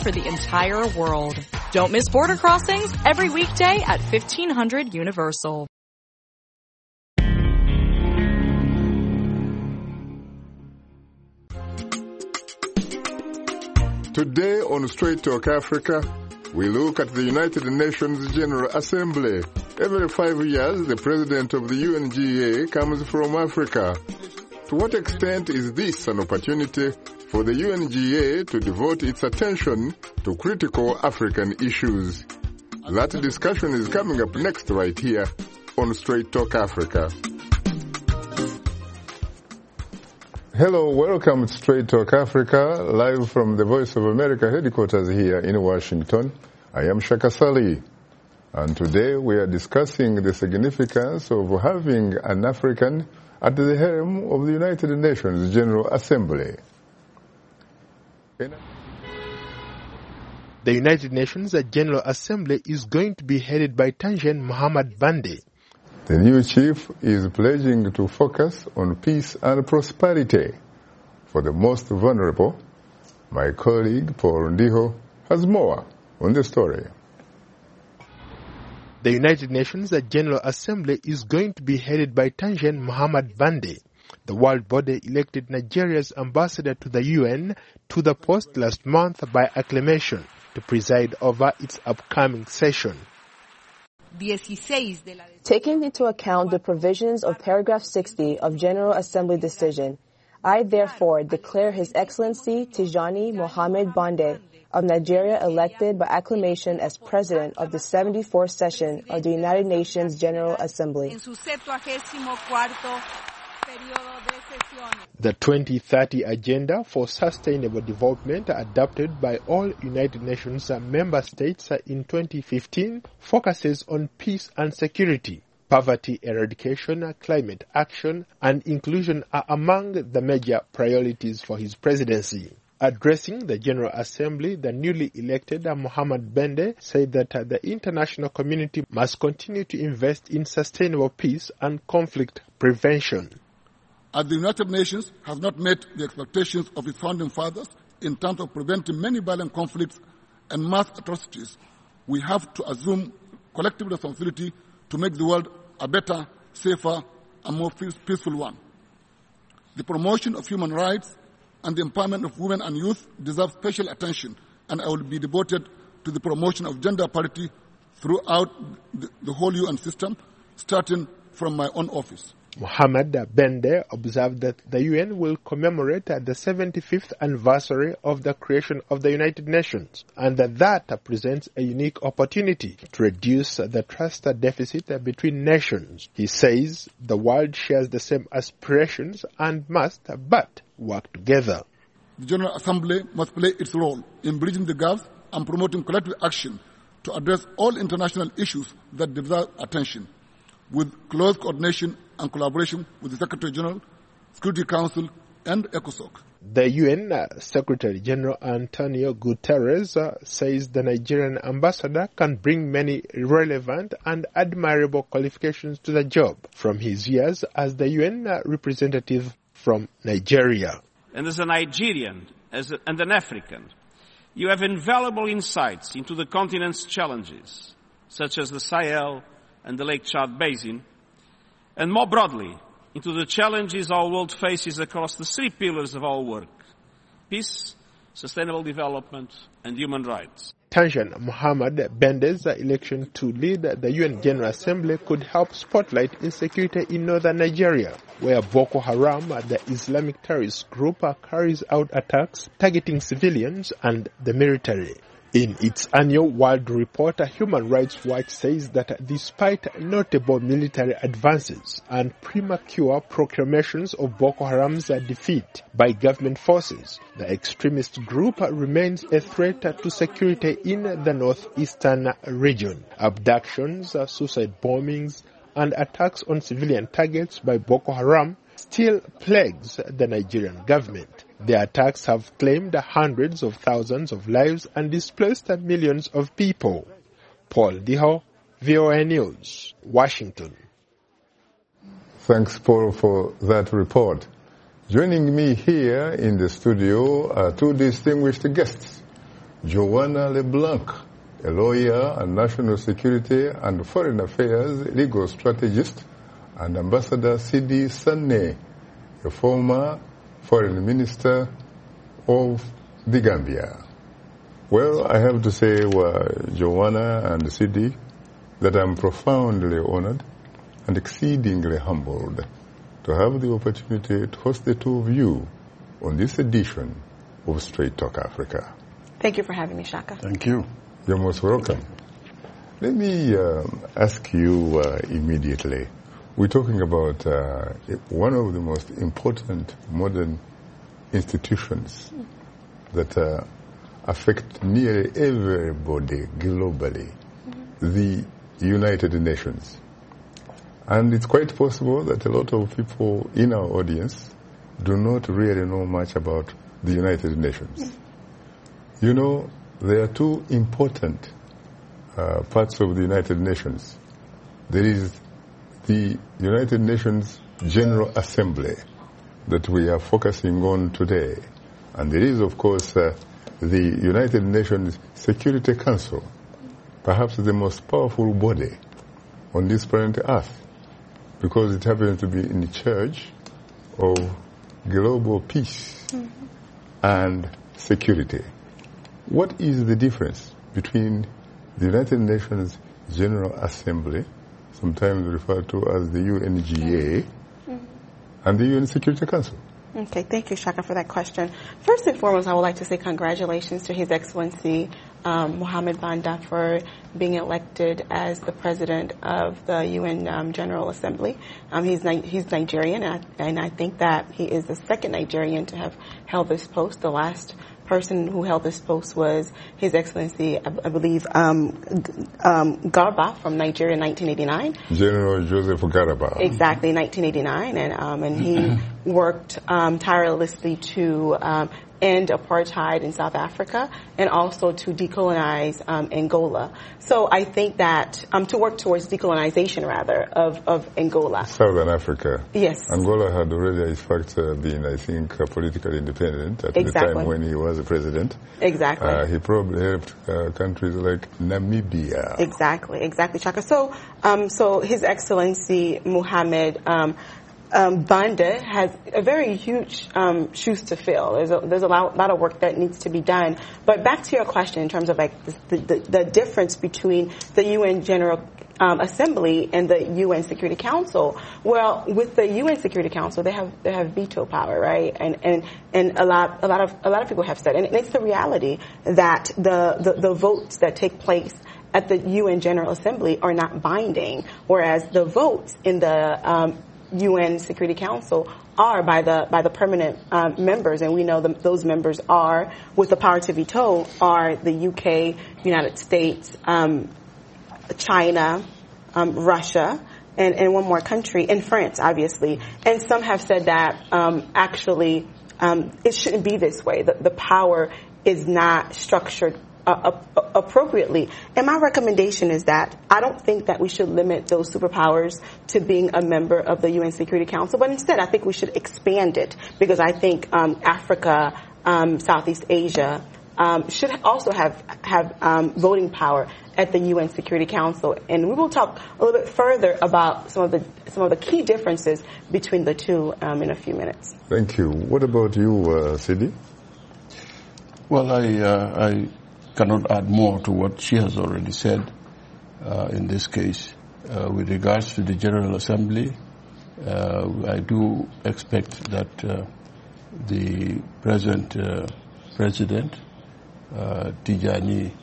for the entire world. Don't miss Border Crossings every weekday at 1500 Universal. Today on Straight Talk Africa, we look at the United Nations General Assembly. Every 5 years, the president of the UNGA comes from Africa. To what extent is this an opportunity for the UNGA to devote its attention to critical African issues? That discussion is coming up next right here on Straight Talk Africa. Hello, welcome to Straight Talk Africa, live from the Voice of America headquarters here in Washington. I am Shaka Sali, and today we are discussing the significance of having an African at the helm of the United Nations General Assembly. The United Nations General Assembly is going to be headed by Tangian Mohamed Bande. The new chief is pledging to focus on peace and prosperity for the most vulnerable. My colleague Paul Ndiho has more on the story. The United Nations General Assembly is going to be headed by Tangian Mohamed Bande. The world body elected Nigeria's ambassador to the UN to the post last month by acclamation to preside over its upcoming session. Taking into account the provisions of paragraph 60 of General Assembly decision, I therefore declare His Excellency Tijani Mohamed Bande of Nigeria elected by acclamation as President of the 74th session of the United Nations General Assembly. The 2030 Agenda for Sustainable Development, adopted by all United Nations member states in 2015, focuses on peace and security. Poverty eradication, climate action, and inclusion are among the major priorities for his presidency. Addressing the General Assembly, the newly elected Mohamed Bande said that the international community must continue to invest in sustainable peace and conflict prevention. As the United Nations has not met the expectations of its founding fathers in terms of preventing many violent conflicts and mass atrocities, we have to assume collective responsibility to make the world a better, safer, and more peaceful one. The promotion of human rights and the empowerment of women and youth deserve special attention, and I will be devoted to the promotion of gender parity throughout the whole UN system, starting from my own office. Mohamed Bande observed that the UN will commemorate the 75th anniversary of the creation of the United Nations, and that presents a unique opportunity to reduce the trust deficit between nations. He says the world shares the same aspirations and must but work together. The General Assembly must play its role in bridging the gaps and promoting collective action to address all international issues that deserve attention, with close coordination and collaboration with the Secretary General, Security Council, and ECOSOC. The UN Secretary General Antonio Guterres says the Nigerian ambassador can bring many relevant and admirable qualifications to the job from his years as the UN representative from Nigeria. And as a Nigerian and an African, you have invaluable insights into the continent's challenges, such as the Sahel and the Lake Chad Basin, and more broadly, into the challenges our world faces across the three pillars of our work: peace, sustainable development, and human rights. Tangian Mohamed Bande's election to lead the UN General Assembly could help spotlight insecurity in northern Nigeria, where Boko Haram, the Islamic terrorist group, carries out attacks targeting civilians and the military. In its annual World Report, Human Rights Watch says that despite notable military advances and premature proclamations of Boko Haram's defeat by government forces, the extremist group remains a threat to security in the northeastern region. Abductions, suicide bombings, and attacks on civilian targets by Boko Haram still plagues the Nigerian government. The attacks have claimed hundreds of thousands of lives and displaced millions of people. Paul Ndiho, VOA News, Washington. Thanks, Paul, for that report. Joining me here in the studio are two distinguished guests. Joanna LeBlanc, a lawyer and national security and foreign affairs legal strategist, and Ambassador Sidi Sanne, a former foreign minister of the Gambia. Well, I have to say, Joanna and Sidi, that I'm profoundly honored and exceedingly humbled to have the opportunity to host the two of you on this edition of Straight Talk Africa. Thank you for having me, Shaka. Thank you. You're most welcome. Let me ask you immediately. We're talking about one of the most important modern institutions that affect nearly everybody globally, the United Nations. And it's quite possible that a lot of people in our audience do not really know much about the United Nations. You know, there are two important parts of the United Nations. There is the United Nations General Assembly that we are focusing on today. And there is, of course, the United Nations Security Council, perhaps the most powerful body on this planet Earth, because it happens to be in charge of global peace and security. What is the difference between the United Nations General Assembly, sometimes referred to as the UNGA, and the UN Security Council? Okay, thank you, Shaka, for that question. First and foremost, I would like to say congratulations to His Excellency Mohamed Banda for being elected as the president of the UN General Assembly. He's Nigerian, and I think that he is the second Nigerian to have held this post. The last person who held this post was His Excellency, I believe, Garba from Nigeria in 1989. General Joseph Garba. Exactly, 1989, and he worked tirelessly to end apartheid in South Africa and also to decolonize Angola. So I think that to work towards decolonization, rather, of Angola. Southern Africa. Yes. Angola had already, in fact, been, I think, politically independent at the time when he was president. Exactly. He probably helped countries like Namibia. Exactly, Chaka. So, His Excellency Mohamed Banda has a very huge shoes to fill. There's a lot of work that needs to be done. But back to your question in terms of like the difference between the UN General Assembly and the UN Security Council. Well, with the UN Security Council, they have veto power, right? And a lot of people have said, and it's the reality that the votes that take place at the UN General Assembly are not binding, whereas the votes in the UN Security Council are by the permanent members, and we know those members are, with the power to veto, are the UK, United States, China, Russia, and one more country, and France, obviously. And some have said that actually it shouldn't be this way. The power is not structured appropriately. And my recommendation is that I don't think that we should limit those superpowers to being a member of the UN Security Council, but instead I think we should expand it, because I think Africa, Southeast Asia should also have voting power at the UN Security Council. And we will talk a little bit further about some of the key differences between the two in a few minutes. Thank you. What about you, Sidi? Well, I cannot add more to what she has already said in this case. With regards to the General Assembly, I do expect that the present president, Tijani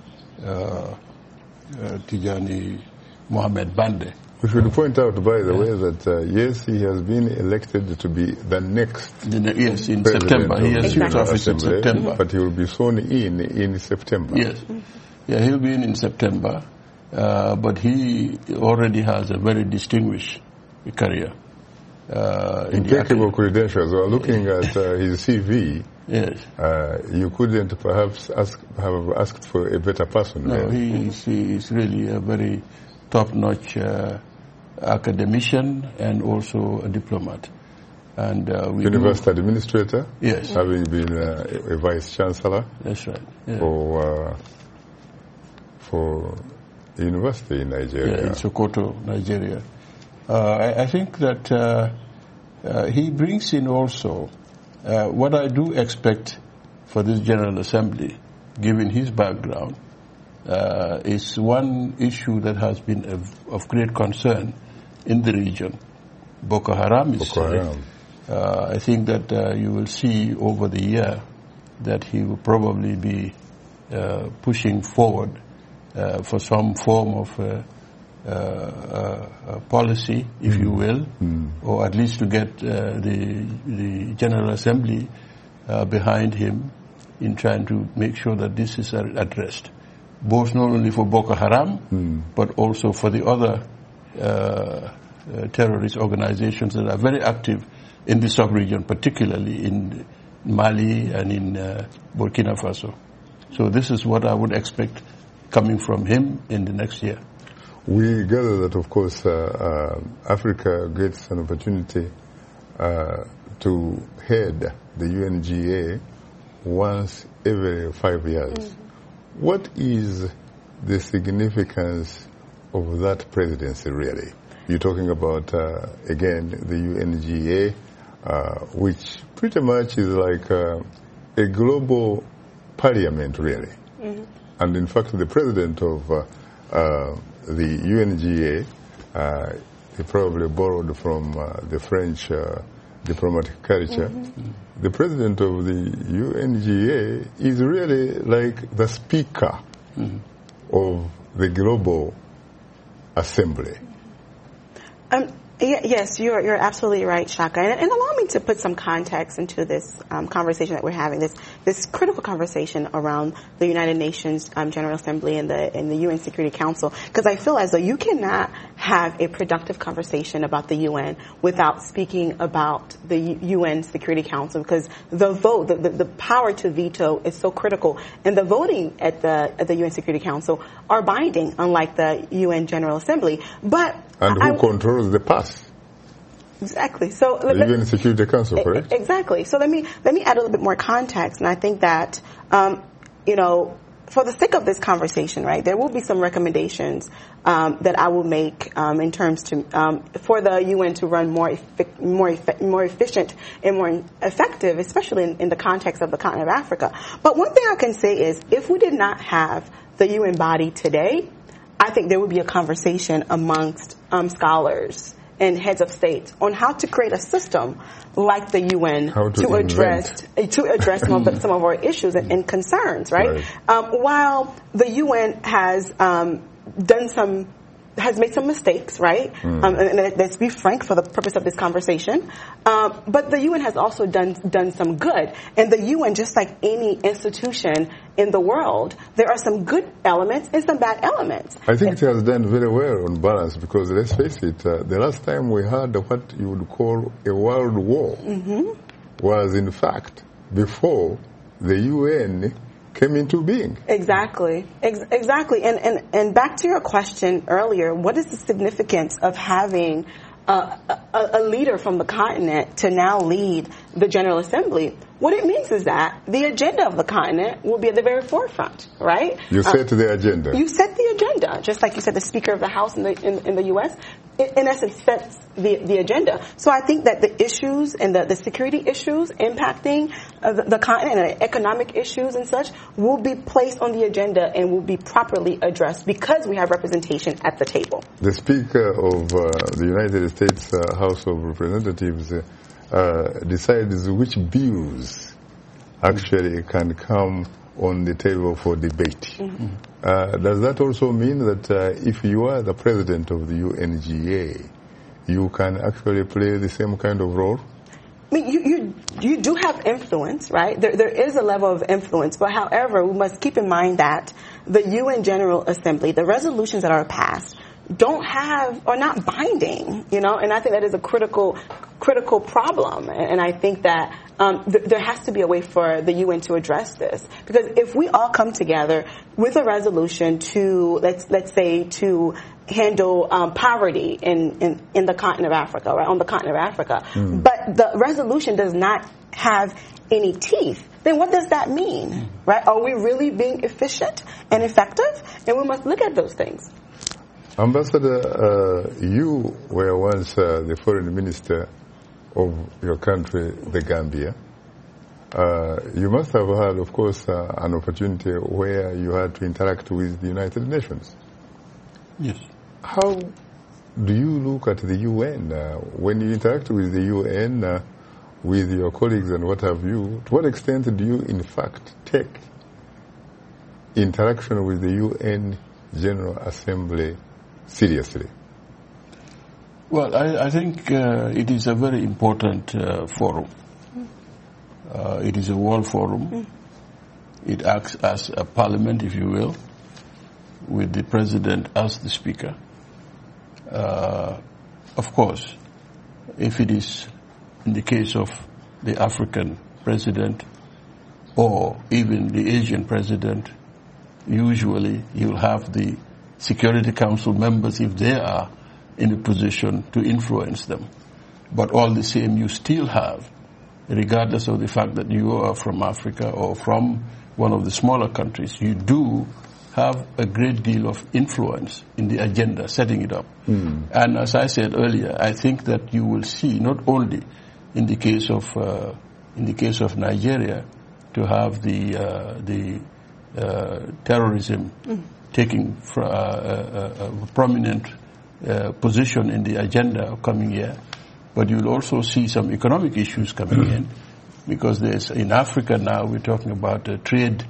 Mohamed Banda. We should point out, by the way, that yes, he has been elected to be the next yes, in September. He assumes office in September. But he will be sworn in September. Yes. Yeah, he'll be in September. But he already has a very distinguished career. Impeccable credentials. Well, looking at his CV, yes, you couldn't perhaps have asked for a better person. No, he's really a very top-notch academician and also a diplomat. And University administrator? Yes. Having been a vice chancellor? That's right. Yeah. For a university in Nigeria? Yeah, in Sokoto, Nigeria. I think that he brings in also what I do expect for this General Assembly, given his background, is one issue that has been of great concern in the region. Boko Haram is I think that you will see over the year that he will probably be pushing forward for some form of policy, if you will, or at least to get the General Assembly behind him in trying to make sure that this is addressed, both not only for Boko Haram, but also for the other terrorist organizations that are very active in the sub-region, particularly in Mali and in Burkina Faso. So this is what I would expect coming from him in the next year. We gather that, of course, Africa gets an opportunity to head the UNGA once every 5 years. What is the significance of that presidency, really? You're talking about, again, the UNGA, which pretty much is like a global parliament, really. And in fact, the president of the UNGA, he probably borrowed from the French diplomatic culture. The president of the UNGA is really like the speaker of the global assembly. Yes, you're absolutely right, Shaka. And allow me to put some context into this conversation that we're having, this critical conversation around the United Nations General Assembly and the UN Security Council, because I feel as though you cannot have a productive conversation about the UN without speaking about the UN Security Council, because the vote, the power to veto is so critical, and the voting at the UN Security Council are binding, unlike the UN General Assembly. And who controls the pass? Exactly. So the UN Security Council, correct? Exactly. So let me add a little bit more context, and I think that for the sake of this conversation, right, there will be some recommendations that I will make in terms to for the UN to run more efficient and more effective, especially in the context of the continent of Africa. But one thing I can say is, if we did not have the UN body today, I think there would be a conversation amongst scholars and heads of states on how to create a system like the UN to address some of our issues and concerns, right? While the UN has made some mistakes, right? And let's be frank for the purpose of this conversation. But the UN has also done some good. And the UN, just like any institution in the world, there are some good elements and some bad elements. I think it has done very well on balance, because let's face it, the last time we had what you would call a world war was in fact before the UN came into being. Exactly. And back to your question earlier, what is the significance of having a leader from the continent to now lead the General Assembly? What it means is that the agenda of the continent will be at the very forefront, right? You set the agenda. You set the agenda, just like you said, the Speaker of the House in the U.S., in essence, sets the agenda. So I think that the issues and the security issues impacting the continent and the economic issues and such will be placed on the agenda and will be properly addressed because we have representation at the table. The Speaker of the United States House of Representatives decides which bills actually can come on the table for debate. Does that also mean that if you are the president of the UNGA, you can actually play the same kind of role? I mean, you do have influence, right? There is a level of influence, but however, we must keep in mind that the UN General Assembly, the resolutions that are passed, are not binding, and I think that is a critical critical problem. And I think that there has to be a way for the UN to address this. Because if we all come together with a resolution to, let's say, to handle poverty in the continent of Africa, right, on the continent of Africa, but the resolution does not have any teeth, then what does that mean, right? Are we really being efficient and effective? And we must look at those things. Ambassador, you were once the foreign minister of your country, the Gambia. You must have had, of course, an opportunity where you had to interact with the United Nations. Yes. How do you look at the UN? When you interact with the UN, with your colleagues and what have you, to what extent do you, in fact, take interaction with the UN General Assembly seriously? Well, I think it is a very important forum. It is a world forum. It acts as a parliament, if you will, with the president as the speaker. Of course, if it is in the case of the African president or even the Asian president, usually you'll have the Security Council members, if they are in a position to influence them. But all the same, you still have, regardless of the fact that you are from Africa or from one of the smaller countries, you do have a great deal of influence in the agenda, setting it up. And as I said earlier, I think that you will see not only in the case of Nigeria to have the terrorism taking a prominent position in the agenda of coming year, but you'll also see some economic issues coming in, because in Africa now we're talking about a trade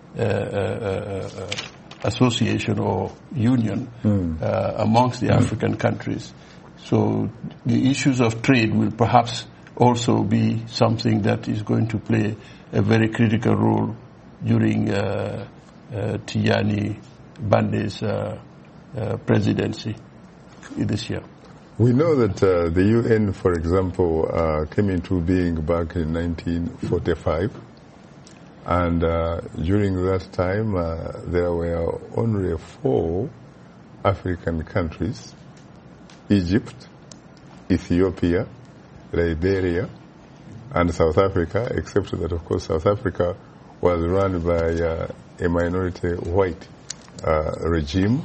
association or union amongst the African countries. So the issues of trade will perhaps also be something that is going to play a very critical role during Tijani Bande's presidency this year. We know that the UN, for example, came into being back in 1945. And during that time, there were only 4 African countries: Egypt, Ethiopia, Liberia, and South Africa, except that, of course, South Africa was run by a minority white regime.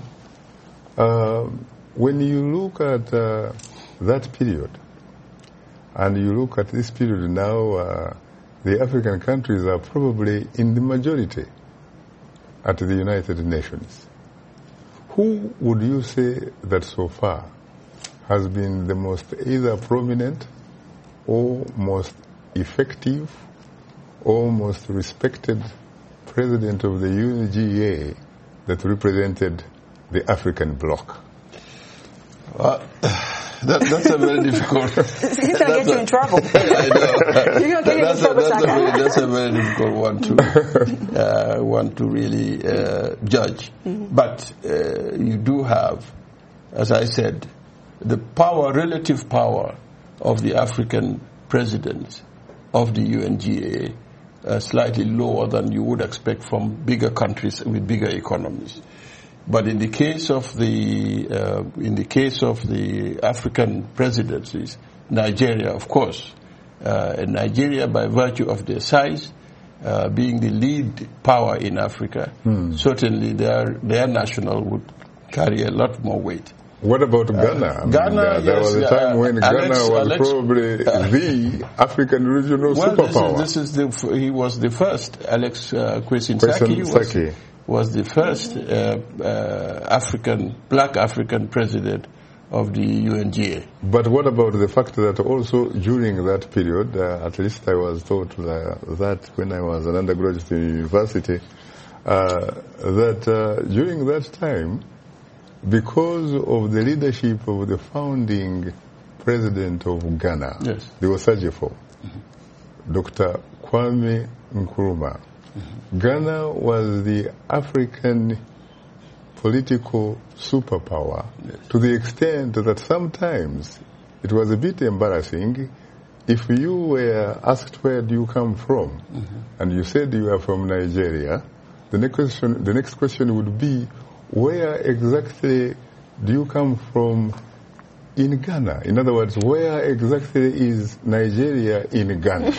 When you look at that period, and you look at this period now, the African countries are probably in the majority at the United Nations. Who would you say that so far has been the most either prominent or most effective or most respected president of the UNGA that represented the African bloc? That's a very difficult. He's going to get you in trouble. I know. You're going to get in trouble, Shaka. That's a very difficult one to really judge. But you do have, as I said, the relative power of the African presidents of the UNGA slightly lower than you would expect from bigger countries with bigger economies. But in the case of the African presidencies, Nigeria, of course, Nigeria, by virtue of their size, being the lead power in Africa, certainly their national would carry a lot more weight. What about Ghana? Ghana, there was a time when Ghana was probably the African regional superpower. He was the first. Alex Kwesi was the first black African president of the UNGA. But what about the fact that also during that period, at least I was taught that when I was an undergraduate in university, that during that time, because of the leadership of the founding president of Ghana, the Osagefo, Dr. Kwame Nkrumah, Ghana was the African political superpower to the extent that sometimes it was a bit embarrassing. If you were asked where do you come from, and you said you are from Nigeria, the next question would be, where exactly do you come from in Ghana? In other words, where exactly is Nigeria in Ghana?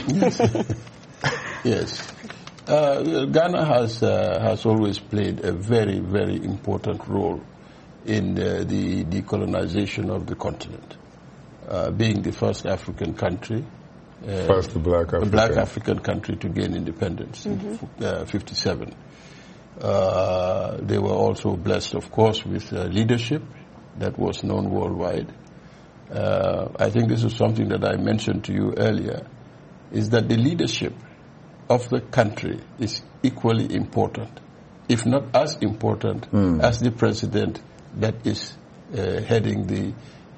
Yes. Ghana has always played a very, very important role in the decolonization of the continent, being the first African country, first black African country to gain independence in 1957. They were also blessed, of course, with leadership that was known worldwide. I think this is something that I mentioned to you earlier, is that the leadership of the country is equally important, if not as important as the president that is heading the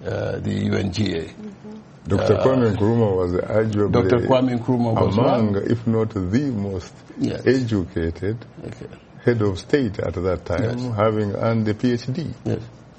UNGA. Dr. Kwame Nkrumah was arguably Dr. Kwame Nkrumah was among, if not the most educated head of state at that time, having earned a PhD. Yes.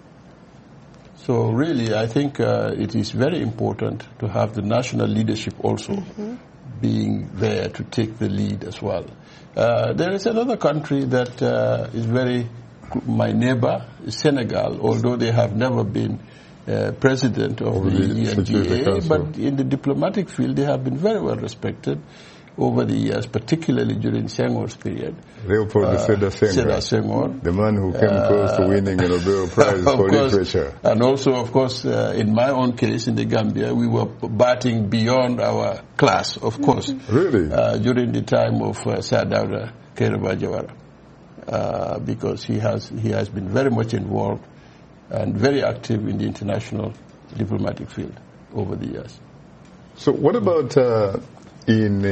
So really, I think it is very important to have the national leadership also being there to take the lead as well. There is another country that is my neighbor, Senegal, although they have never been president of the UNGA, but in the diplomatic field they have been very well respected over the years, particularly during Senghor's period. Leopold Sédar Senghor, the man who came close to winning a Nobel Prize for literature. And also, of course, in my own case in the Gambia, we were batting beyond our class, of course. Really? During the time of Sir Dawda Kairaba Jawara, because he has been very much involved and very active in the international diplomatic field over the years. So what about in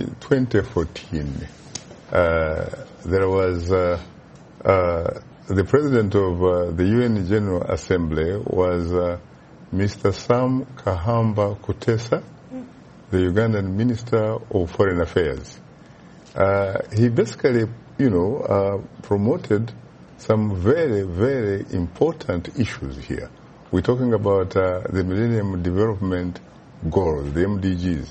2014, there was the president of the UN General Assembly was Mr. Sam Kahamba Kutesa, the Ugandan Minister of Foreign Affairs. He basically, promoted some very, very important issues here. We're talking about the Millennium Development Goals, the MDGs.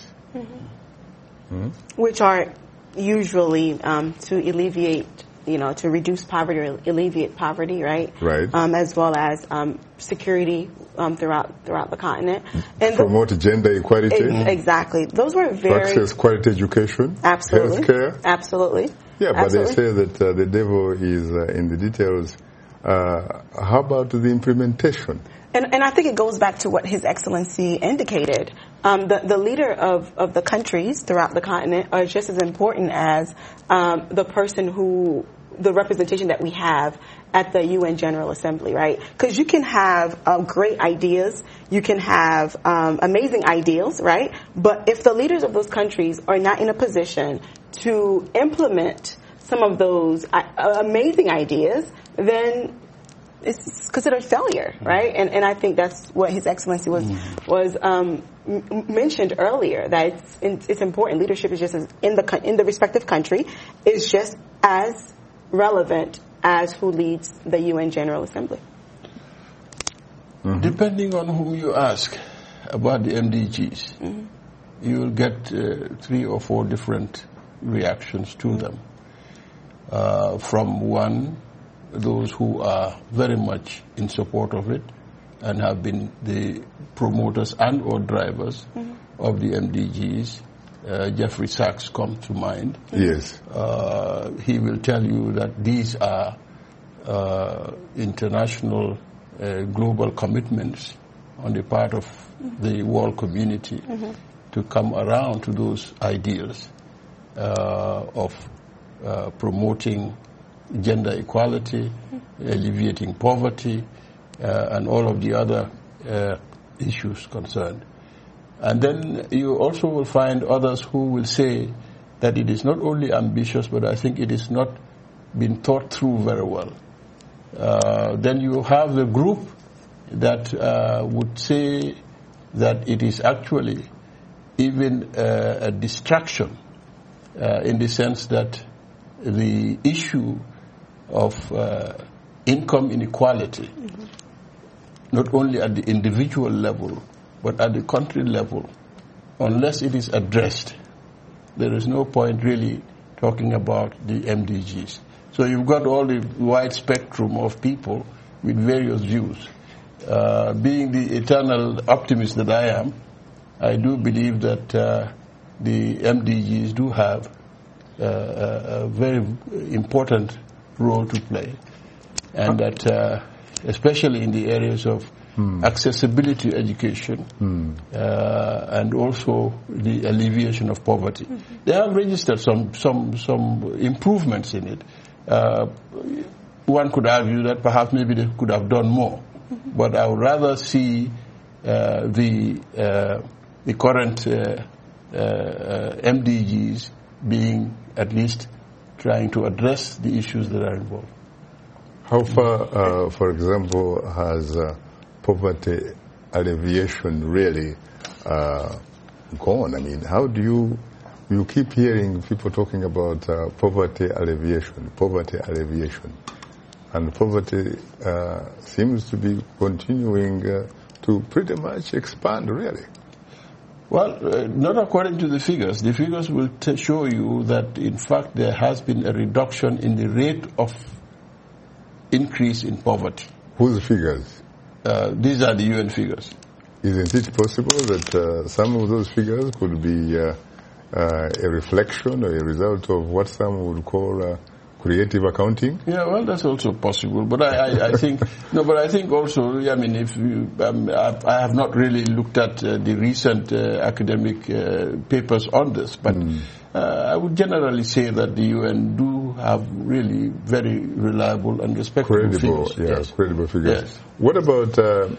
Which are usually to alleviate, to reduce poverty or alleviate poverty, right? Right. As well as security throughout the continent. And promote gender equality. Exactly. Those were very... Access quality education. Absolutely. Healthcare. Absolutely. Yeah, but they say that the devil is in the details. How about the implementation? And I think it goes back to what His Excellency indicated. The leader of the countries throughout the continent are just as important as the representation that we have at the UN General Assembly, right? Because you can have great ideas, you can have amazing ideals, right? But if the leaders of those countries are not in a position to implement some of those amazing ideas, then it's considered failure, right? And I think that's what His Excellency was mentioned earlier, that it's important. Leadership is just as in the respective country is just as relevant as who leads the UN General Assembly. Depending on whom you ask about the MDGs, you will get 3 or 4 different reactions to them. From those who are very much in support of it and have been the promoters and or drivers of the MDGs. Jeffrey Sachs comes to mind. Yes. He will tell you that these are international global commitments on the part of the world community to come around to those ideals of promoting gender equality, alleviating poverty, and all of the other issues concerned. And then you also will find others who will say that it is not only ambitious, but I think it is not been thought through very well. Then you have the group that would say that it is actually even a distraction in the sense that the issue of income inequality, not only at the individual level, But at the country level, unless it is addressed, there is no point really talking about the MDGs. So you've got all the wide spectrum of people with various views. Being the eternal optimist that I am, I do believe that the MDGs do have a very important role to play, and that especially in the areas of accessibility to education and also the alleviation of poverty. They have registered some improvements in it. One could argue that perhaps maybe they could have done more, but I would rather see the current MDGs being at least trying to address the issues that are involved. How far, for example, has poverty alleviation really gone? I mean, how do you keep hearing people talking about poverty alleviation, and poverty seems to be continuing to pretty much expand, really. Well, not according to the figures. The figures will show you that, in fact, there has been a reduction in the rate of increase in poverty. Whose figures? These are the UN figures. Isn't it possible that some of those figures could be a reflection or a result of what some would call creative accounting? Yeah, well, that's also possible. But I think but I think also, I mean, if you, I have not really looked at the recent academic papers on this, but I would generally say that the UN do have really very reliable and respectable figures. Yeah, yes. Credible figures. Yes. What about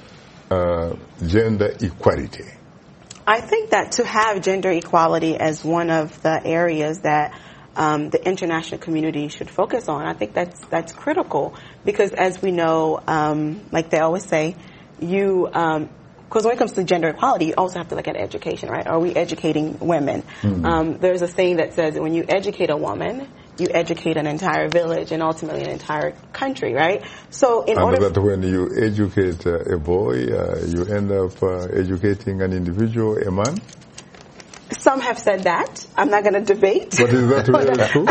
gender equality? I think that to have gender equality as one of the areas that the international community should focus on, I think that's critical, because as we know, like they always say, because when it comes to gender equality, you also have to look at education, right? Are we educating women? There's a saying that says that when you educate a woman, you educate an entire village and ultimately an entire country, right? So in order that when you educate a boy, you end up educating an individual, a man? Some have said that. I'm not going to debate. But is that really true?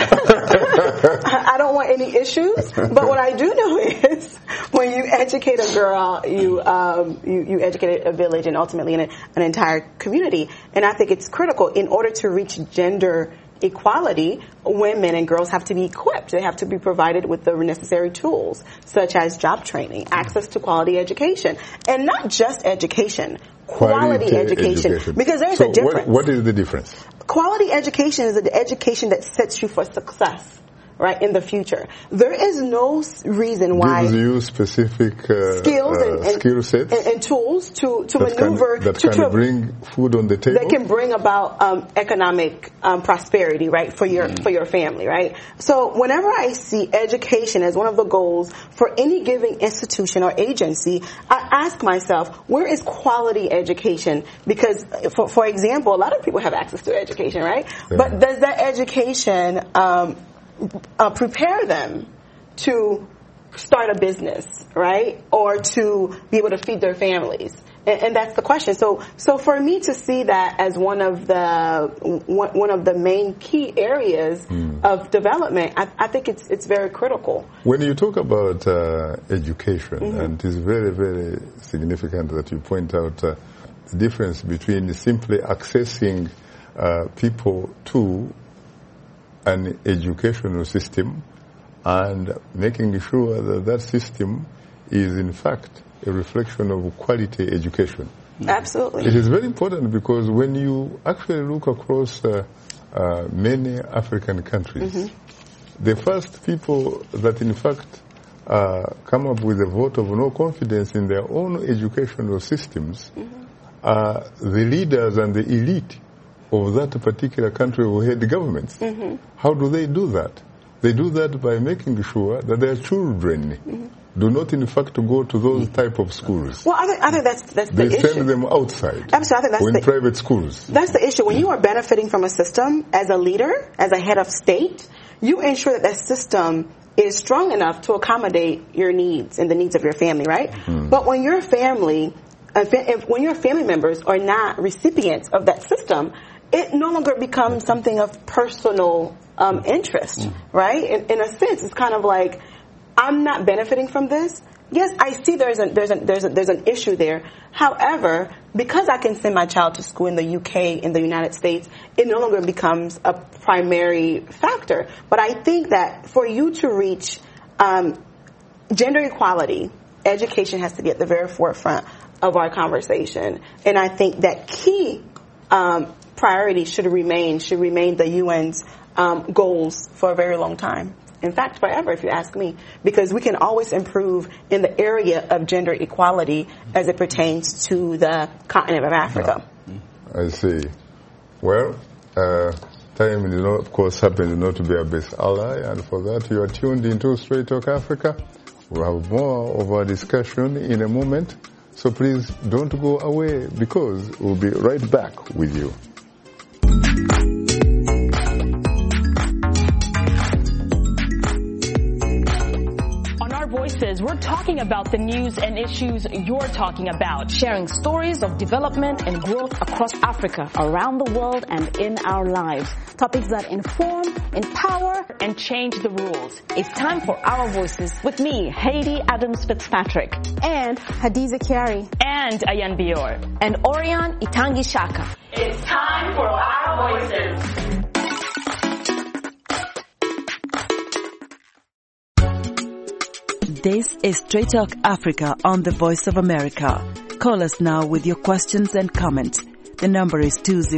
I don't want any issues. But what I do know is when you educate a girl, you educate a village and ultimately an entire community. And I think it's critical. In order to reach gender equality, women and girls have to be equipped. They have to be provided with the necessary tools, such as job training, access to quality education, and not just education. Quality education. Because there's a difference. What is the difference? Quality education is the education that sets you for success, right, in the future. There is no reason why gives you specific skills and skill sets and tools to maneuver that can bring food on the table. That can bring about economic prosperity, right, for your family, right? So whenever I see education as one of the goals for any given institution or agency, I ask myself, where is quality education? Because, for example, a lot of people have access to education, right? Yeah. But does that education prepare them to start a business, right, or to be able to feed their families? And that's the question. So for me to see that as one of the main key areas of development, I think it's very critical. When you talk about education, and it is very, very significant that you point out the difference between simply accessing people to an educational system and making sure that that system is in fact a reflection of quality education. Absolutely. It is very important because when you actually look across many African countries, the first people that in fact come up with a vote of no confidence in their own educational systems are the leaders and the elite of that particular country who head the governments. How do they do that? They do that by making sure that their children do not, in fact, go to those type of schools. Well, I think that's the issue. They send them outside. Absolutely, I think that's private schools. That's the issue. When you are benefiting from a system as a leader, as a head of state, you ensure that system is strong enough to accommodate your needs and the needs of your family, right? But when your family when your family members are not recipients of that system, it no longer becomes something of personal interest, right? In a sense, it's kind of like, I'm not benefiting from this. Yes, I see there's an issue there. However, because I can send my child to school in the UK, in the United States, it no longer becomes a primary factor. But I think that for you to reach gender equality, education has to be at the very forefront of our conversation. And I think that key priority should remain the UN's goals for a very long time. In fact, forever, if you ask me, because we can always improve in the area of gender equality as it pertains to the continent of Africa. I see. Well, time, of course, happens not to be our best ally, and for that you are tuned into Straight Talk Africa. We'll have more of our discussion in a moment, so please don't go away, because we'll be right back with you. Voices, we're talking about the news and issues you're talking about, sharing stories of development and growth across Africa, around the world, and in our lives. Topics that inform, empower, and change the rules. It's time for Our Voices with me, Haiti Adams Fitzpatrick, and Hadiza Kiari, and Ayan Bior, and Orion Itangi Shaka. It's time for Our Voices. This is Straight Talk Africa on the Voice of America. Call us now with your questions and comments. The number is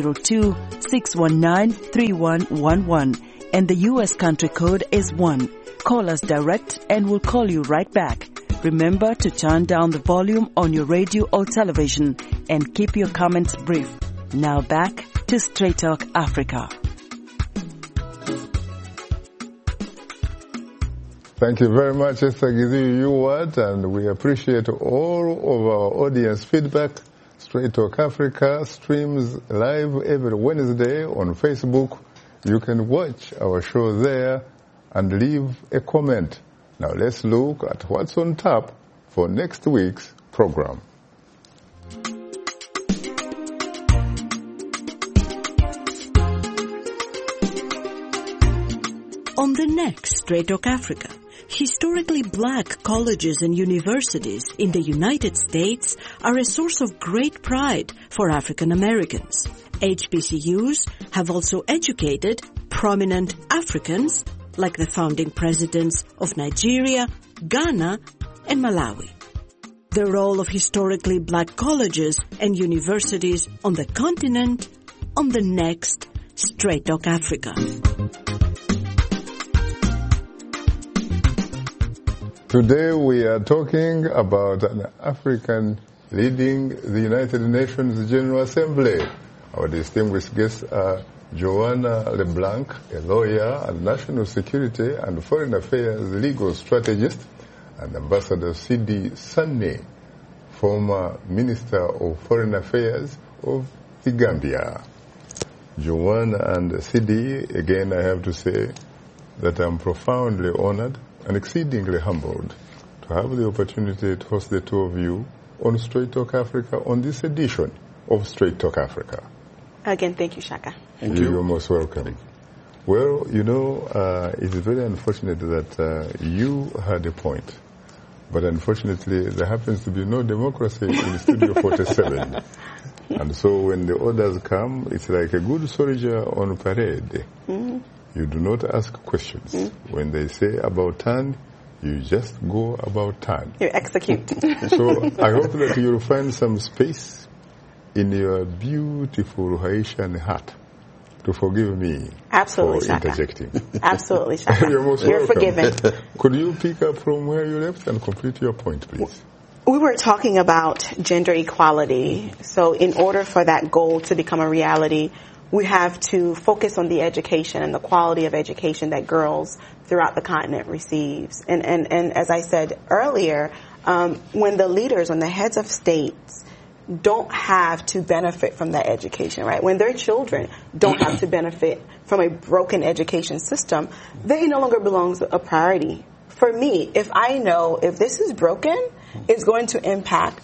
202-619-3111 and the U.S. country code is 1. Call us direct and we'll call you right back. Remember to turn down the volume on your radio or television and keep your comments brief. Now back to Straight Talk Africa. Thank you very much, Esther Gizi, and we appreciate all of our audience feedback. Straight Talk Africa streams live every Wednesday on Facebook. You can watch our show there and leave a comment. Now let's look at what's on tap for next week's program. On the next Straight Talk Africa, historically black colleges and universities in the United States are a source of great pride for African Americans. HBCUs have also educated prominent Africans like the founding presidents of Nigeria, Ghana, and Malawi. The role of historically black colleges and universities on the continent on the next Straight Talk Africa. Today we are talking about an African leading the United Nations General Assembly. Our distinguished guests are Joanna LeBlanc, a lawyer and national security and foreign affairs legal strategist, and Ambassador Sidi Sanni, former Minister of Foreign Affairs of the Gambia. Joanna and Sidi, again I have to say that I'm profoundly honored and exceedingly humbled to have the opportunity to host the two of you on Straight Talk Africa on this edition of Straight Talk Africa. Again, thank you, Shaka. Thank you. You're most welcome. Well, it's very unfortunate that you had a point, but unfortunately there happens to be no democracy in Studio 47. And so when the orders come, it's like a good soldier on parade. Mm-hmm. You do not ask questions. Mm-hmm. When they say about turn, you just go about turn. You execute. So I hope that you'll find some space in your beautiful Haitian heart to forgive me for interjecting. Absolutely, Shaka. You're most welcome. Forgiven. Could you pick up from where you left and complete your point, please? We were talking about gender equality. So in order for that goal to become a reality, we have to focus on the education and the quality of education that girls throughout the continent receives. And as I said earlier, when the heads of states don't have to benefit from that education, right? When their children don't have to benefit from a broken education system, they no longer belongs a priority. For me, if I know if this is broken, it's going to impact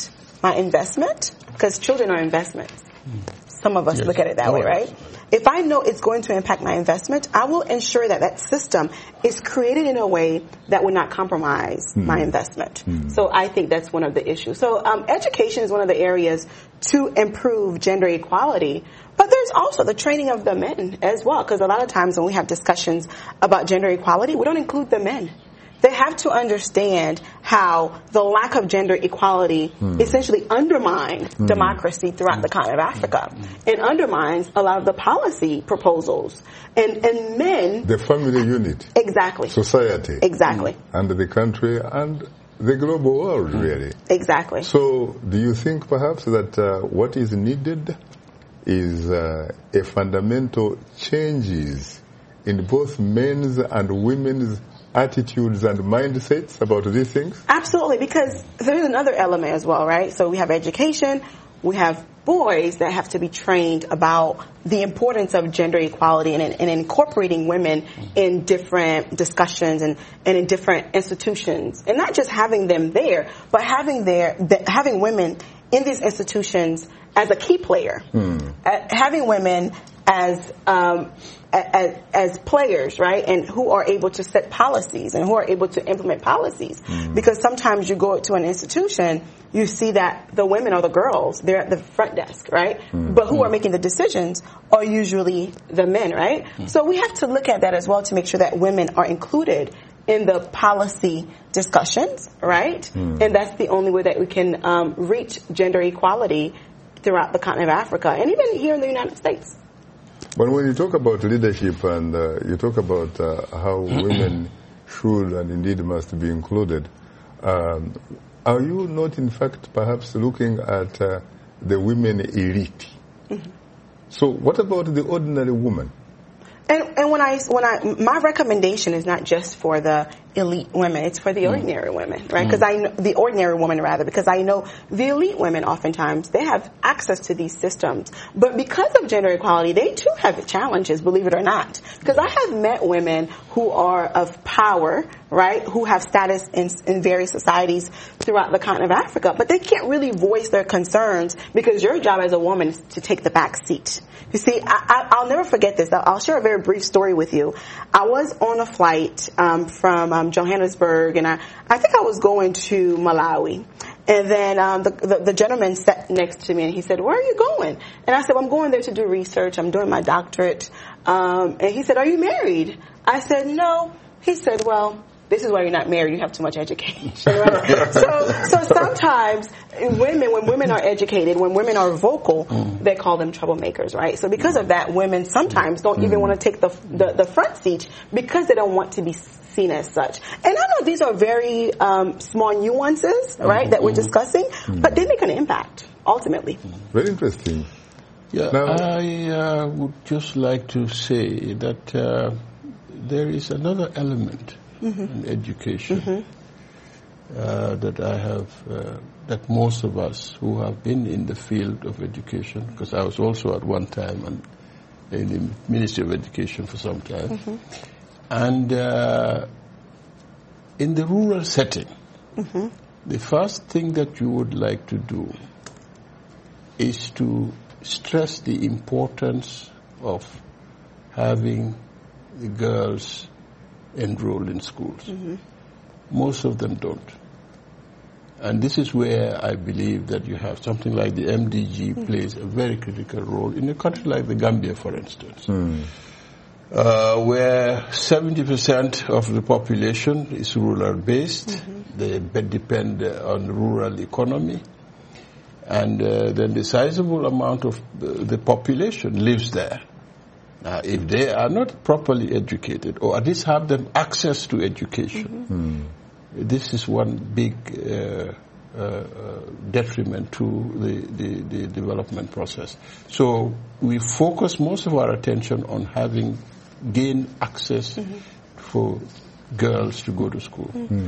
my investment, because children are investments. Some of us look at it that way, right? If I know it's going to impact my investment, I will ensure that that system is created in a way that would not compromise my investment. So I think that's one of the issues. So education is one of the areas to improve gender equality. But there's also the training of the men as well, because a lot of times when we have discussions about gender equality, we don't include the men. They have to understand how the lack of gender equality essentially undermines democracy throughout the continent of Africa. It undermines a lot of the policy proposals. And men... The family unit. Exactly. Society. Exactly. And the country and the global world, really. Exactly. So do you think perhaps that what is needed is a fundamental changes in both men's and women's attitudes and mindsets about these things? Absolutely, because there's another element as well, right? So we have education, we have boys that have to be trained about the importance of gender equality and incorporating women in different discussions and in different institutions. And not just having them there, but having women in these institutions as a key player. Having women as players, right, and who are able to set policies and who are able to implement policies. Because sometimes you go to an institution, you see that the women or the girls, they're at the front desk, right? But who are making the decisions are usually the men, right? So we have to look at that as well to make sure that women are included in the policy discussions, right? And that's the only way that we can reach gender equality throughout the continent of Africa and even here in the United States. But when you talk about leadership and you talk about how women should and indeed must be included, are you not in fact perhaps looking at the women elite? So what about the ordinary woman? And when I my recommendation is not just for the elite women, it's for the ordinary women, right? Because the ordinary woman rather, because I know the elite women oftentimes, they have access to these systems. But because of gender equality, they too have challenges, believe it or not. Because I have met women who are of power, right, who have status in various societies throughout the continent of Africa, but they can't really voice their concerns because your job as a woman is to take the back seat. You see, I'll never forget this. I'll share a very brief story with you. I was on a flight from Johannesburg, and I think I was going to Malawi. And then the gentleman sat next to me, and he said, "Where are you going?" And I said, "Well, I'm going there to do research. I'm doing my doctorate." And he said, "Are you married?" I said, "No." He said, "Well, this is why you're not married. You have too much education." Right? So sometimes when women are educated, when women are vocal, they call them troublemakers, right? So because of that, women sometimes don't even want to take the front seat because they don't want to be seen as such. And I know these are very small nuances, right, that we're discussing, but they make an impact ultimately. Very interesting. Yeah, I would just like to say that there is another element in education that I have, that most of us who have been in the field of education, because I was also at one time in the Ministry of Education for some time, and in the rural setting, the first thing that you would like to do is to stress the importance of having the girls enrolled in schools. Most of them don't. And this is where I believe that you have something like the MDG plays a very critical role in a country like the Gambia, for instance, where 70% of the population is rural-based. They depend on the rural economy. And then the sizable amount of the population lives there. Now, if they are not properly educated, or at least have them access to education, this is one big detriment to the development process. So we focus most of our attention on having gain access for girls to go to school.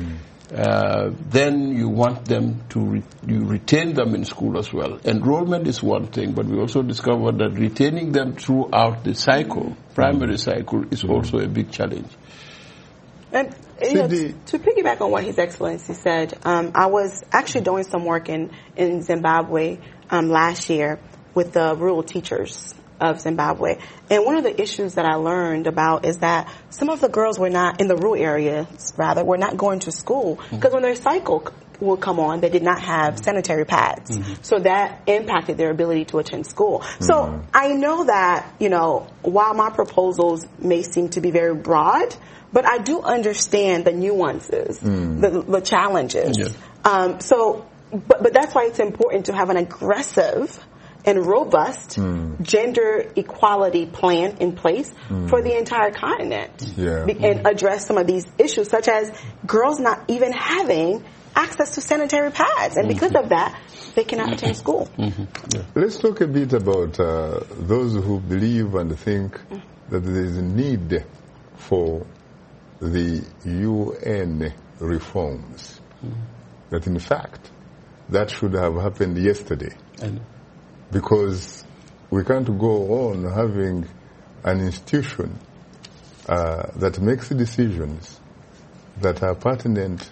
Then you want them to you retain them in school as well. Enrollment is one thing, but we also discovered that retaining them throughout the cycle, primary cycle, is also a big challenge. And to piggyback on what His Excellency said, I was actually doing some work in Zimbabwe last year with the rural teachers of Zimbabwe. And one of the issues that I learned about is that some of the girls were not, in the rural areas rather, were not going to school because when their cycle would come on, they did not have sanitary pads. So that impacted their ability to attend school. So I know that, while my proposals may seem to be very broad, but I do understand the nuances, the challenges. Yes. But that's why it's important to have an aggressive and robust gender equality plan in place for the entire continent and address some of these issues, such as girls not even having access to sanitary pads. And because of that, they cannot attend school. Let's talk a bit about those who believe and think that there is a need for the UN reforms. That in fact, that should have happened yesterday. Because we can't go on having an institution that makes decisions that are pertinent,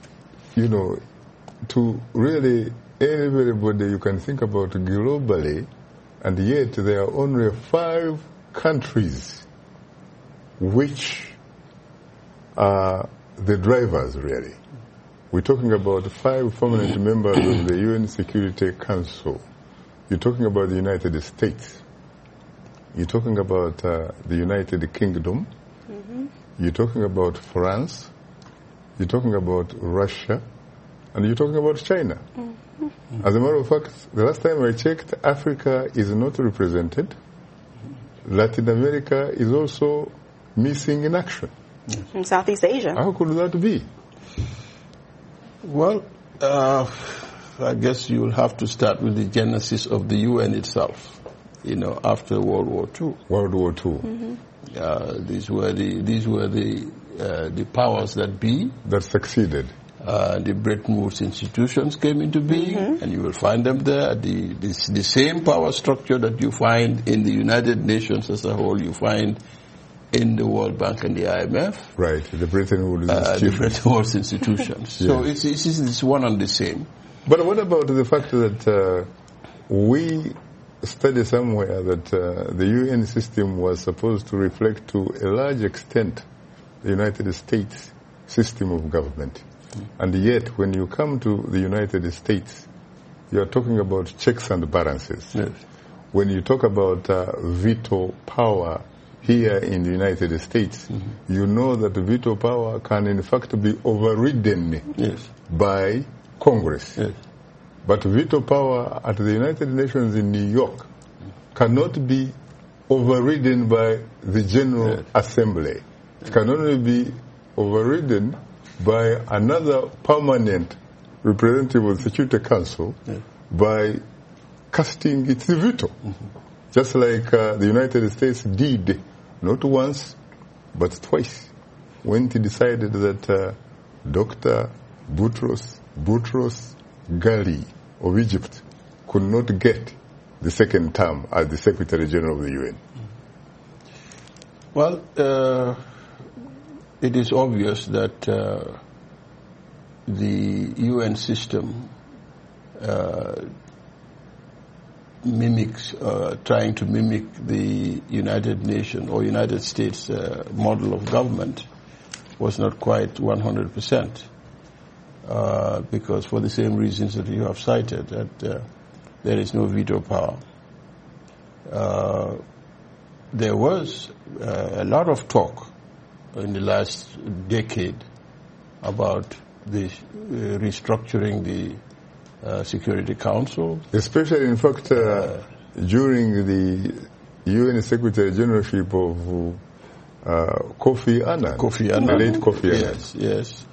to really everybody you can think about globally, and yet there are only 5 countries which are the drivers, really. We're talking about 5 permanent members of the UN Security Council. You're talking about the United States. You're talking about the United Kingdom. You're talking about France. You're talking about Russia. And you're talking about China. As a matter of fact, the last time I checked, Africa is not represented. Latin America is also missing in action. In Southeast Asia. How could that be? Well, I guess you will have to start with the genesis of the UN itself, after World War II. World War II. These were the powers that be. That succeeded. The Bretton Woods institutions came into being, and you will find them there. The same power structure that you find in the United Nations as a whole, you find in the World Bank and the IMF. Right, the Bretton Woods institutions. The Bretton Woods institutions. So it's one and the same. But what about the fact that we study somewhere that the UN system was supposed to reflect to a large extent the United States system of government? And yet, when you come to the United States, you are talking about checks and balances. Yes. When you talk about veto power here in the United States, you know that veto power can in fact be overridden by Congress. Yes. But veto power at the United Nations in New York cannot be overridden by the General Assembly. It can only be overridden by another permanent representative of the Security Council by casting its veto. Just like the United States did, not once, but twice, when it decided that Dr. Boutros Ghali of Egypt could not get the second term as the Secretary General of the UN. Well, it is obvious that the UN system trying to mimic the United Nations or United States model of government was not quite 100%. Because for the same reasons that you have cited, that there is no veto power. There was a lot of talk in the last decade about the restructuring the Security Council. Especially, in fact, during the UN Secretary Generalship of Kofi Annan. The late Kofi Annan. Yes.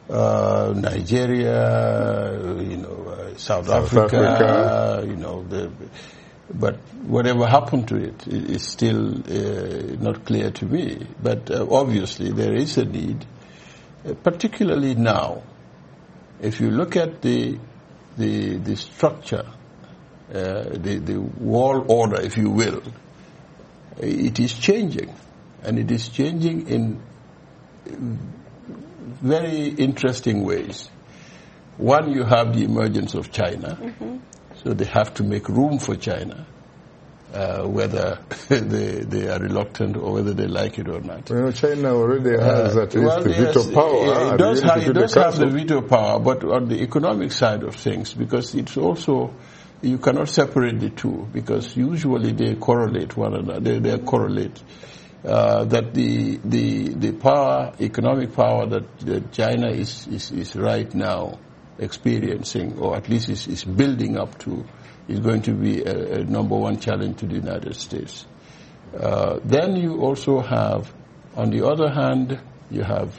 Nigeria, South Africa. But whatever happened to it is still not clear to me. But obviously there is a need, particularly now. If you look at the structure, the world order, if you will, it is changing, and it is changing in very interesting ways. One, you have the emergence of China, so they have to make room for China, whether they are reluctant or whether they like it or not. You know, China already has at least the veto power. It does have the veto power, but on the economic side of things, because it's also, you cannot separate the two, because usually they correlate one another. They correlate. That the power, economic power that China is right now experiencing, or at least is building up to, is going to be a number one challenge to the United States. Then you also have, on the other hand, you have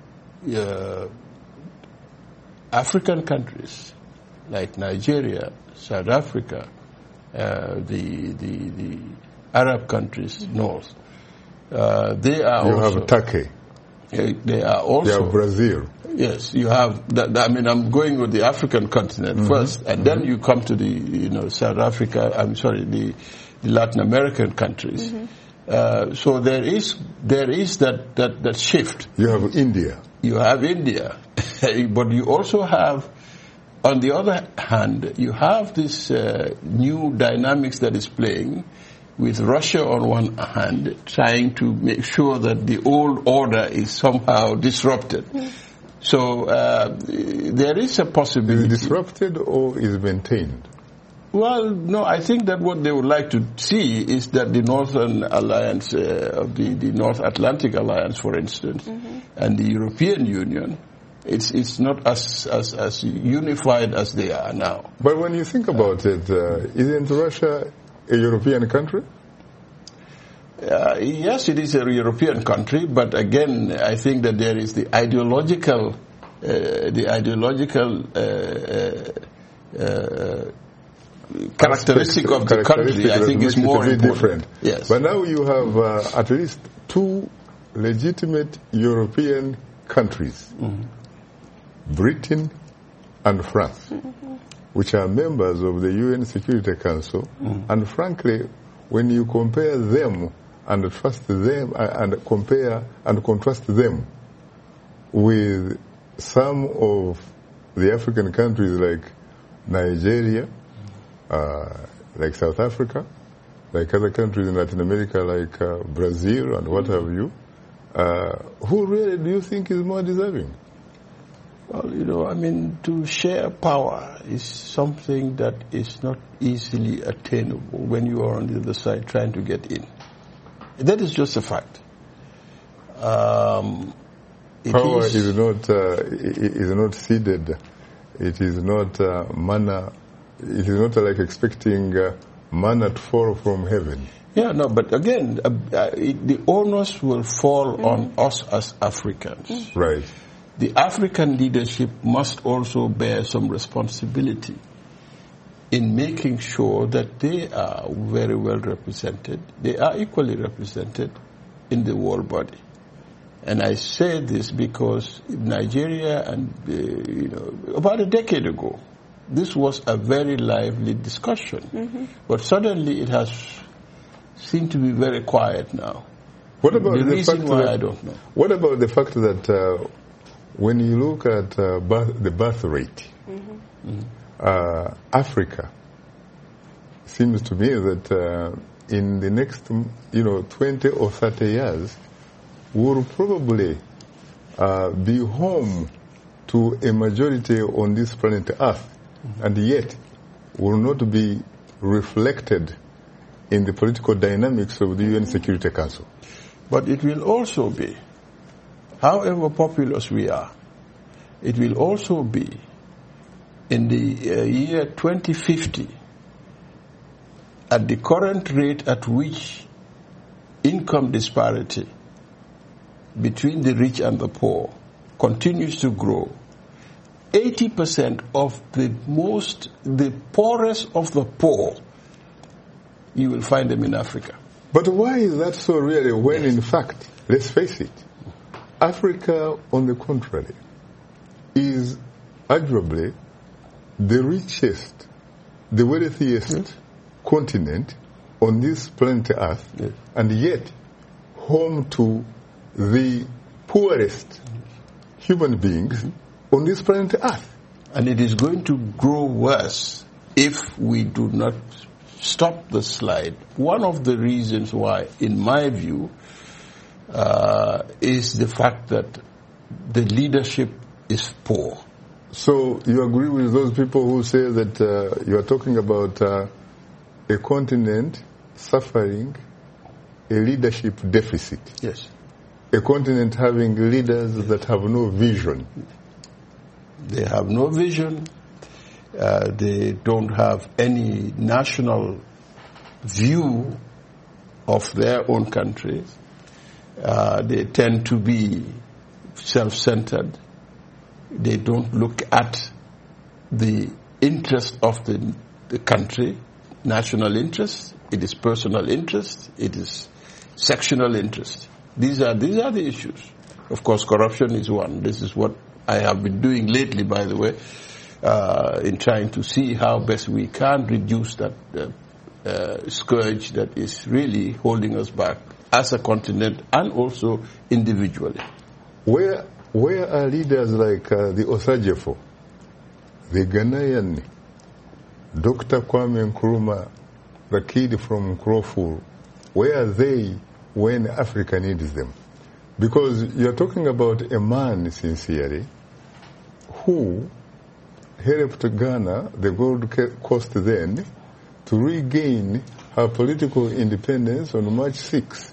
African countries like Nigeria, South Africa, the Arab countries north. They are. You have Turkey. They are also. You have Brazil. Yes, you have. I mean, I'm going with the African continent first, and then you come to the, South Africa. I'm sorry, the Latin American countries. So there is that shift. You have India. You have India, but you also have, on the other hand, you have this new dynamics that is playing, with Russia on one hand trying to make sure that the old order is somehow disrupted. So there is a possibility. Is it disrupted or is maintained? Well, no, I think that what they would like to see is that the Northern Alliance, the North Atlantic Alliance, for instance, and the European Union, it's not as unified as they are now. But when you think about it, isn't Russia a European country? Yes, it is a European country, but again, I think that there is the ideological characteristic of the country. I think is more important. Yes. But now you have at least two legitimate European countries, Britain and France, which are members of the UN Security Council, and frankly, when you compare them and trust them and compare and contrast them with some of the African countries like Nigeria, like South Africa, like other countries in Latin America like Brazil and what have you, who really do you think is more deserving? Well, I mean, to share power is something that is not easily attainable when you are on the other side trying to get in. That is just a fact. Power is not ceded. It is not manna. It is not like expecting manna to fall from heaven. Yeah, no, but again, the onus will fall on us as Africans. Right. The African leadership must also bear some responsibility in making sure that they are very well represented. They are equally represented in the world body. And I say this because Nigeria, and about a decade ago, this was a very lively discussion. But suddenly it has seemed to be very quiet now. What about the reason why, I don't know. What about the fact that when you look at the birth rate, Africa seems to me that in the next 20 or 30 years will probably be home to a majority on this planet Earth, and yet will not be reflected in the political dynamics of the UN Security Council. But it will also be, however populous we are, it will also be in the year 2050, at the current rate at which income disparity between the rich and the poor continues to grow, 80% of the poorest of the poor, you will find them in Africa. But why is that so really when in fact, let's face it, Africa, on the contrary, is arguably the richest, the wealthiest continent on this planet Earth, and yet home to the poorest human beings on this planet Earth. And it is going to grow worse if we do not stop the slide. One of the reasons why, in my view, is the fact that the leadership is poor. So you agree with those people who say that you are talking about a continent suffering a leadership deficit? Yes. A continent having leaders that have no vision. They have no vision. They don't have any national view of their own country. They tend to be self-centered. They don't look at the interest of the country, national interest. It is personal interest. It is sectional interest. These are the issues. Of course, corruption is one. This is what I have been doing lately, by the way, in trying to see how best we can reduce that scourge that is really holding us back as a continent and also individually. Where are leaders like the Osajefo, the Ghanaian, Dr. Kwame Nkrumah, the kid from Nkrofuru? Where are they when Africa needs them? Because you're talking about a man, sincerely, who helped Ghana, the Gold Coast then, to regain her political independence on March 6,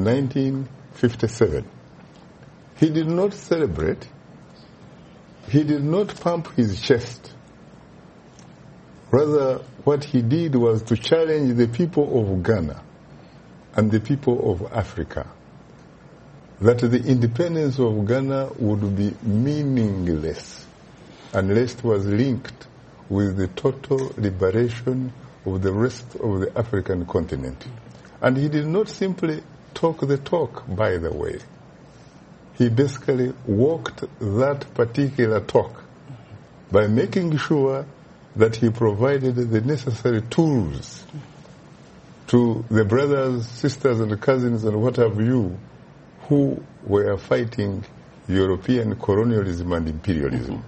1957. He did not celebrate. He did not pump his chest. Rather, what he did was to challenge the people of Ghana and the people of Africa that the independence of Ghana would be meaningless unless it was linked with the total liberation of the rest of the African continent. And he did not simply talk the talk, by the way. He basically walked that particular talk by making sure that he provided the necessary tools to the brothers, sisters, and cousins, and what have you, who were fighting European colonialism and imperialism.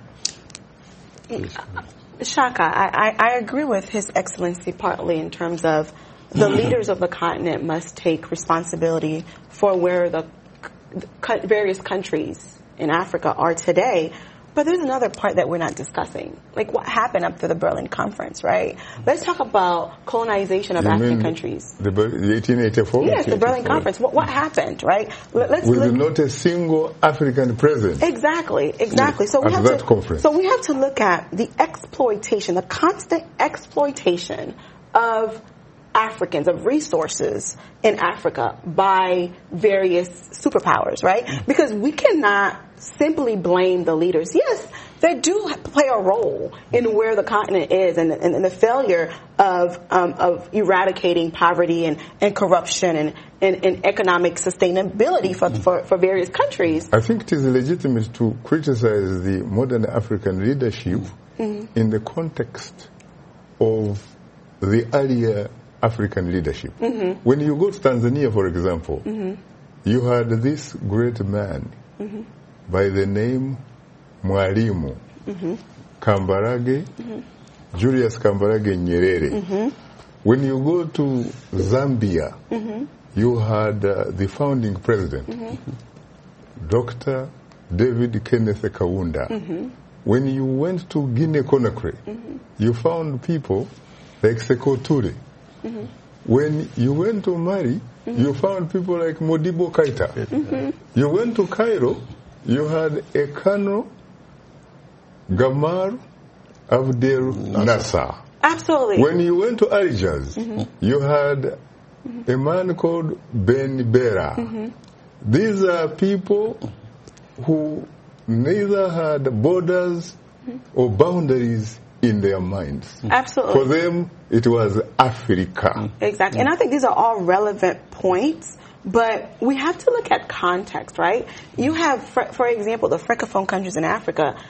Shaka, I agree with His Excellency partly in terms of the leaders of the continent must take responsibility for where the various countries in Africa are today. But there's another part that we're not discussing, like what happened after the Berlin Conference, right? Let's talk about colonization of African countries. The 1884? Yes, the Berlin Conference. What happened, right? With not a single African present. Exactly. Yes, so we at have that conference. So we have to look at the exploitation, the constant exploitation of Africans, of resources in Africa by various superpowers, right? Because we cannot simply blame the leaders. Yes, they do play a role in where the continent is and the failure of eradicating poverty and corruption and economic sustainability for various countries. I think it is legitimate to criticize the modern African leadership in the context of the earlier African leadership. When you go to Tanzania, for example, you had this great man by the name Mwalimu Kambarage, Julius Kambarage Nyerere. When you go to Zambia, you had the founding president, Dr. David Kenneth Kaunda. When you went to Guinea-Conakry, you found people like Sékou Touré. When you went to Mali, you found people like Modibo Keita. You went to Cairo, you had a Colonel Gamal Abdel Nasser. Absolutely. When you went to Algiers, you had a man called Ben Bella. These are people who neither had borders or boundaries in their minds. Absolutely. For them, it was Africa. Exactly. And I think these are all relevant points, but we have to look at context, right? You have, for example, the Francophone countries in Africa.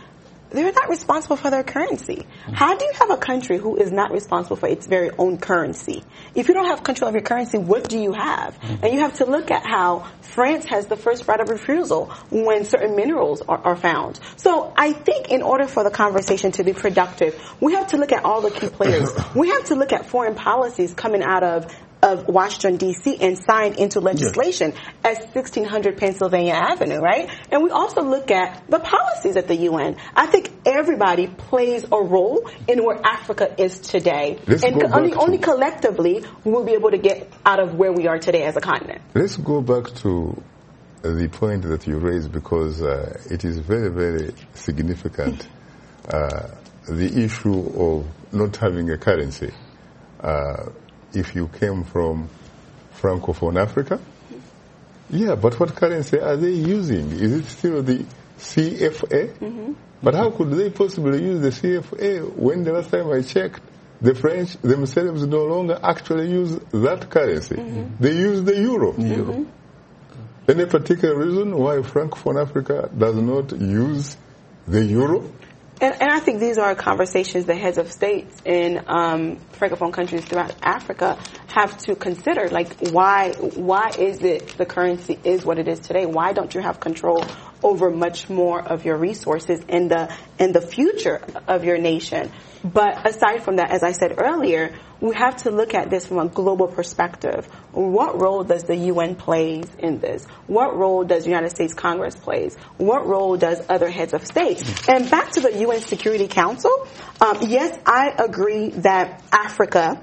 they're not responsible for their currency. How do you have a country who is not responsible for its very own currency? If you don't have control of your currency, what do you have? And you have to look at how France has the first right of refusal when certain minerals are found. So I think in order for the conversation to be productive, we have to look at all the key players. We have to look at foreign policies coming out of Washington, D.C. and signed into legislation as 1600 Pennsylvania Avenue, right? And we also look at the policies at the UN. I think everybody plays a role in where Africa is today. And only collectively we'll be able to get out of where we are today as a continent. Let's go back to the point that you raised, because it is very, very significant. The issue of not having a currency. If you came from Francophone Africa, but what currency are they using? Is it still the CFA? But how could they possibly use the CFA when the last time I checked, the French themselves no longer actually use that currency? They use the euro. Any particular reason why Francophone Africa does not use the euro? And I think these are conversations that heads of states in Francophone countries throughout Africa have to consider. Like, why is it the currency is what it is today? Why don't you have control over much more of your resources and the future of your nation? But aside from that, as I said earlier, we have to look at this from a global perspective. What role does the UN play in this? What role does the United States Congress play? What role does other heads of states? And back to the UN Security Council, yes, I agree that Africa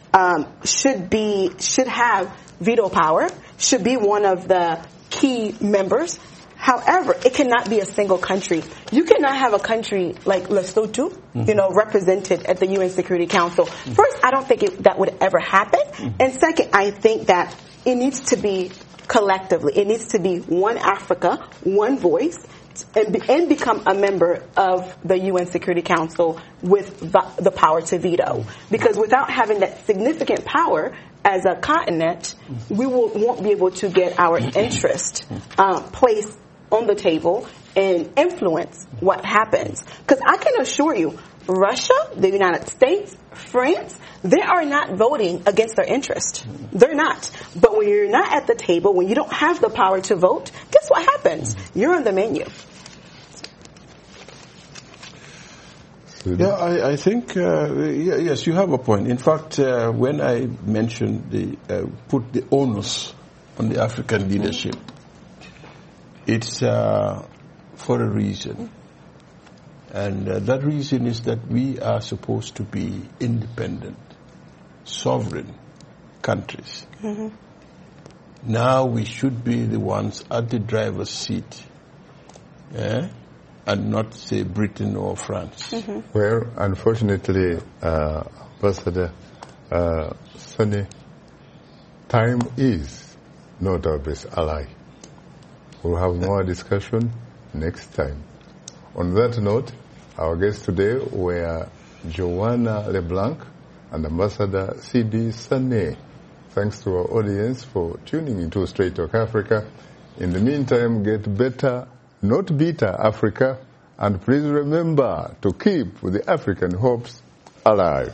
should have veto power, should be one of the key members. However, it cannot be a single country. You cannot have a country like Lesotho, represented at the UN Security Council. First, I don't think that would ever happen. And second, I think that it needs to be collectively. It needs to be one Africa, one voice, and become a member of the UN Security Council with the power to veto. Because without having that significant power as a continent, we won't be able to get our interest placed on the table and influence what happens. Because I can assure you, Russia, the United States, France, they are not voting against their interest. They're not. But when you're not at the table, when you don't have the power to vote, guess what happens? You're on the menu. Yeah, I think, yes, you have a point. In fact, when I mentioned put the onus on the African leadership, it's for a reason. And that reason is that we are supposed to be independent, sovereign countries. Now we should be the ones at the driver's seat, and not, say, Britain or France. Well, unfortunately, Ambassador Sunny, time is not our best ally. We'll have more discussion next time. On that note, our guests today were Joanna LeBlanc and Ambassador C.D. Sunny. Thanks to our audience for tuning into Straight Talk Africa. In the meantime, get better, not bitter Africa, and please remember to keep the African hopes alive.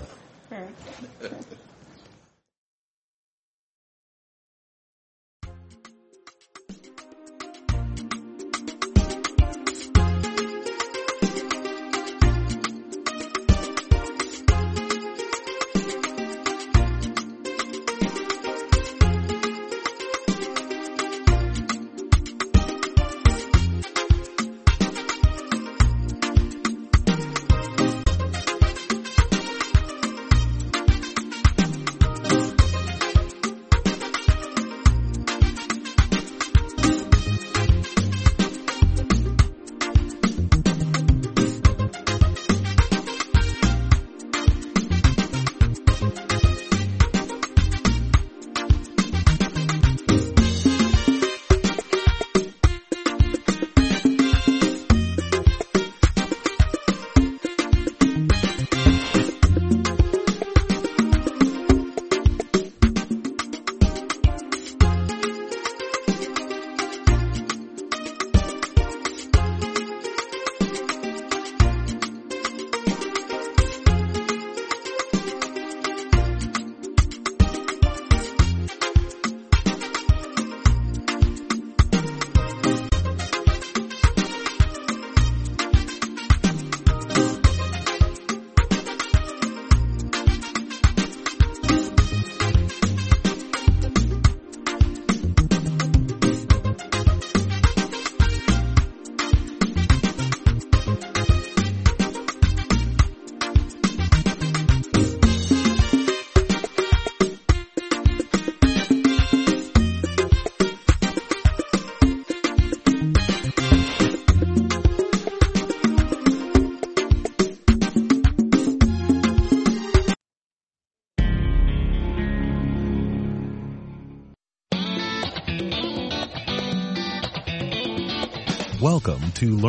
Welcome to Learn